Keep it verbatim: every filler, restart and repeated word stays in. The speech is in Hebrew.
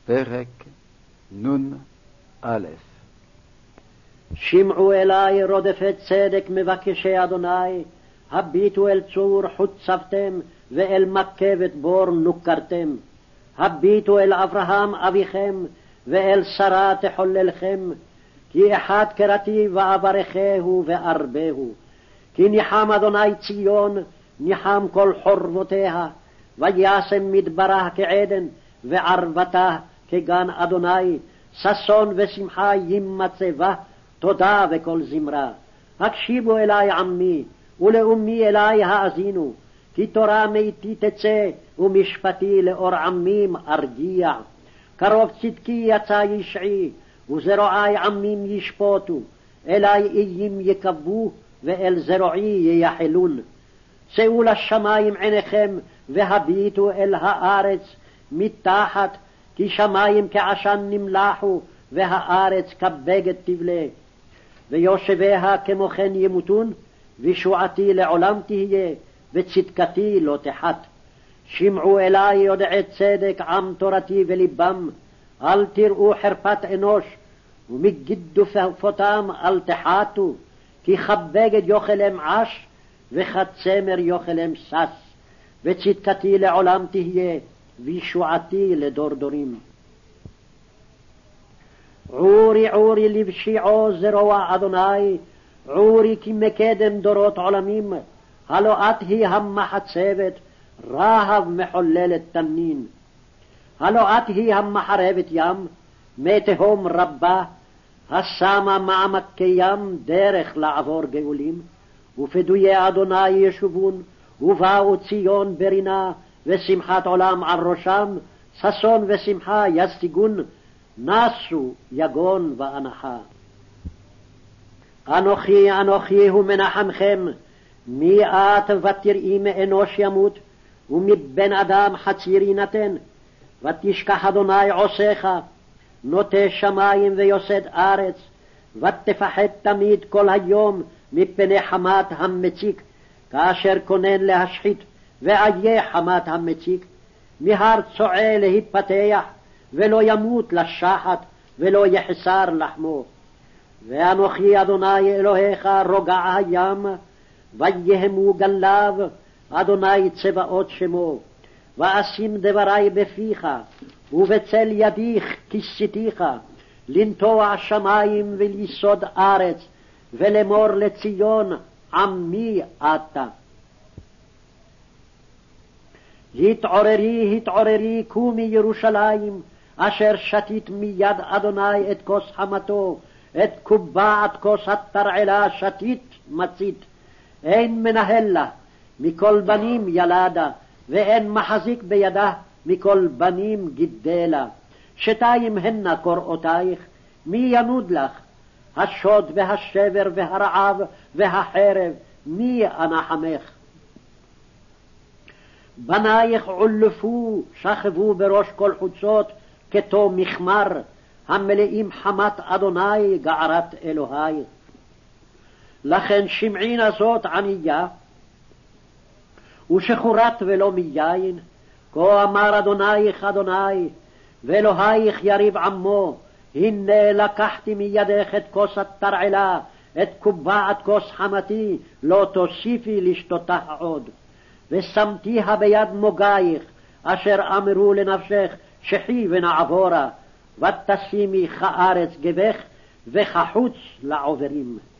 פרק נ"א. שמעו אלי רודפי צדק מבקשי אדוני, הביטו אל צור חוצבתם, ואל מקבת בור נוכרתם. הביטו אל אברהם אביכם, ואל שרה תחוללכם, כי אחד קראתי ואברכהו וארבהו. כי ניחם אדוני ציון, ניחם כל חורבותיה, וישם מדברה כעדן, וערבתה כגן אדוני, ששון ושמחה ימצא בה, תודה וכל זמרה. הקשיבו אלי עמי, ולאומי אלי האזינו, כי תורה מאיתי תצא, ומשפטי לאור עמים ארגיע. קרוב צדקי יצא ישעי, וזרועי עמים ישפוטו, אלי איים יקבו, ואל זרועי ייחלון. שאו לשמים עיניכם, והביטו אל הארץ מתחת, כי שמים כעשן נמלחו, והארץ כבגד תבלה. ויושביה כמו כן ימותון, וישועתי לעולם תהיה, וצדקתי לא תחת. שמעו אלי יודעי צדק עם תורתי ולבם, אל תראו חרפת אנוש, ומגדופותם אל תחתו, כי כבגד יאכלם עש, וכצמר יאכלם סס. וצדקתי לעולם תהיה, וישועתי לדור דורים. עורי עורי לבשיעו זרוע אדוני, עורי כי מקדם דורות עולמים, הלא את היא המחצבת, רהב מחוללת תנין. הלא את היא המחרבת ים, מי תהום רבה, השמה מעמקי ים דרך לעבור גאולים. ופדויי אדוני ישובון, ובאו ציון ברינה, ושמחת עולם על ראשם, ששון ושמחה ישיגון, נסו יגון ואנחה. אנוכי אנוכי הוא מנחמכם, מי את ותראי מאנוש ימות, ומבן אדם חציר יינתן. ותשכח אדוני עושיך, נוטה שמים ויוסד ארץ, ותפחד תמיד כל היום מפני חמת המציק, כאשר כונן להשחית, ואיה חמת המציק. מהר צועה להיפתח, ולא ימות לשחת, ולא יחסר לחמו. ואנוכי אדוני אלוהיך רוגע הים, ויהמו גליו, אדוני צבאות שמו. ואשים דברי בפיך, ובצל ידיך כיסיתיך, לנטוע שמים וליסוד ארץ, ולאמור לציון עמי אתה. התעוררי התעוררי קומי ירושלים, אשר שתית מיד אדוני את כוס חמתו, את קובעת כוס התרעלה שתית מצית. אין מנהל לה, מכל בנים ילדה, ואין מחזיק בידה, מכל בנים גידלה. שתיים הנה קוראותייך, מי ינוד לך? השוד והשבר והרעב והחרב, מי אנחמך? בנייך עולפו, שכבו בראש כל חוצות, כתו מחמר, המלאים חמת אדוני גערת אלוהי. לכן שמעינה זאת ענייה, ושחורת ולא מיין, כה אמר אדונייך אדוני, ואלוהיך יריב עמו, הנה לקחתי מידך את כוס התרעלה, את קובעת כוס חמתי, לא תוסיפי לשתותה עוד. ושמתיה ביד מוגייך, אשר אמרו לנפשך, שחי ונעבורה, ותשימי כארץ גבך, וכחוץ לעוברים.